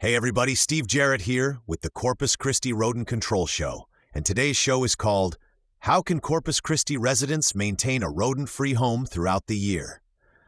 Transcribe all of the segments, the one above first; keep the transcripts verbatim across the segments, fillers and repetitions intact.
Hey everybody, Steve Jarrett here with the Corpus Christi Rodent Control Show, and today's show is called, How Can Corpus Christi Residents Maintain a Rodent-Free Home Throughout the Year?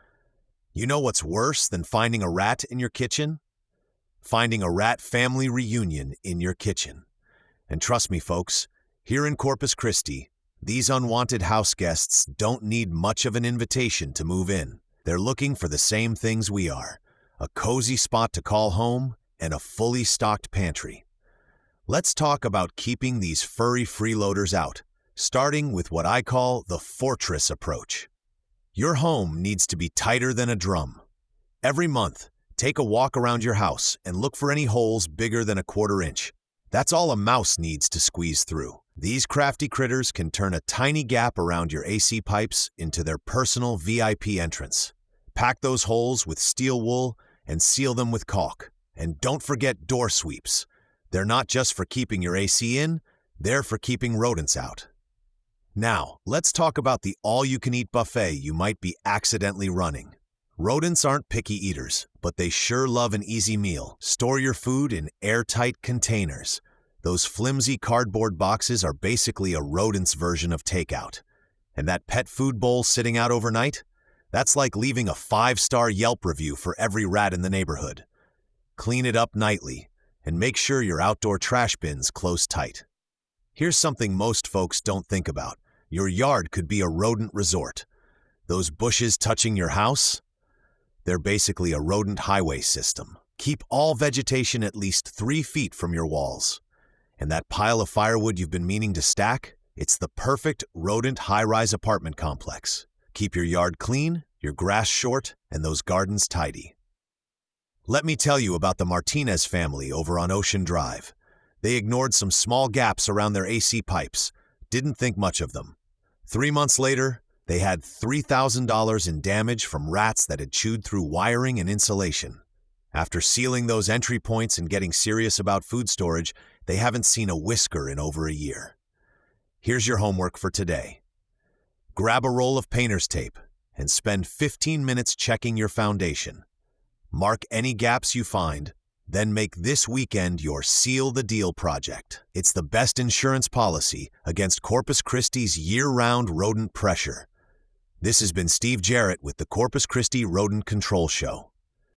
You know what's worse than finding a rat in your kitchen? Finding a rat family reunion in your kitchen. And trust me folks, here in Corpus Christi, these unwanted house guests don't need much of an invitation to move in. They're looking for the same things we are, a cozy spot to call home, and a fully stocked pantry. Let's talk about keeping these furry freeloaders out, starting with what I call the fortress approach. Your home needs to be tighter than a drum. Every month, take a walk around your house and look for any holes bigger than a quarter inch. That's all a mouse needs to squeeze through. These crafty critters can turn a tiny gap around your A C pipes into their personal V I P entrance. Pack those holes with steel wool and seal them with caulk. And don't forget door sweeps. They're not just for keeping your A C in, they're for keeping rodents out. Now, let's talk about the all-you-can-eat buffet you might be accidentally running. Rodents aren't picky eaters, but they sure love an easy meal. Store your food in airtight containers. Those flimsy cardboard boxes are basically a rodent's version of takeout. And that pet food bowl sitting out overnight? That's like leaving a five-star Yelp review for every rat in the neighborhood. Clean it up nightly, and make sure your outdoor trash bins close tight. Here's something most folks don't think about. Your yard could be a rodent resort. Those bushes touching your house? They're basically a rodent highway system. Keep all vegetation at least three feet from your walls. And that pile of firewood you've been meaning to stack? It's the perfect rodent high-rise apartment complex. Keep your yard clean, your grass short, and those gardens tidy. Let me tell you about the Martinez family over on Ocean Drive. They ignored some small gaps around their A C pipes, didn't think much of them. Three months later, they had three thousand dollars in damage from rats that had chewed through wiring and insulation. After sealing those entry points and getting serious about food storage, they haven't seen a whisker in over a year. Here's your homework for today. Grab a roll of painter's tape and spend fifteen minutes checking your foundation. Mark any gaps you find, then make this weekend your Seal the Deal project. It's the best insurance policy against Corpus Christi's year-round rodent pressure. This has been Steve Jarrett with the Corpus Christi Rodent Control Show.